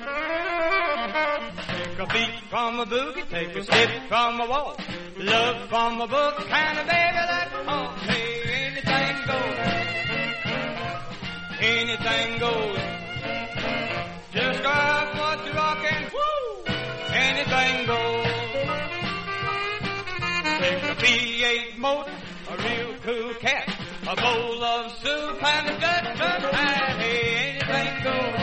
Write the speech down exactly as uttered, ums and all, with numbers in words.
Take a beat from a boogie, take a step from a walk, look from a book, kind of baby that talk. Hey, anything goes, anything goes. Just grab what you're rocking, woo, anything goes. Take a V eight motor, a real cool cat, a bowl of soup and a Dutch hat. Hey, anything goes.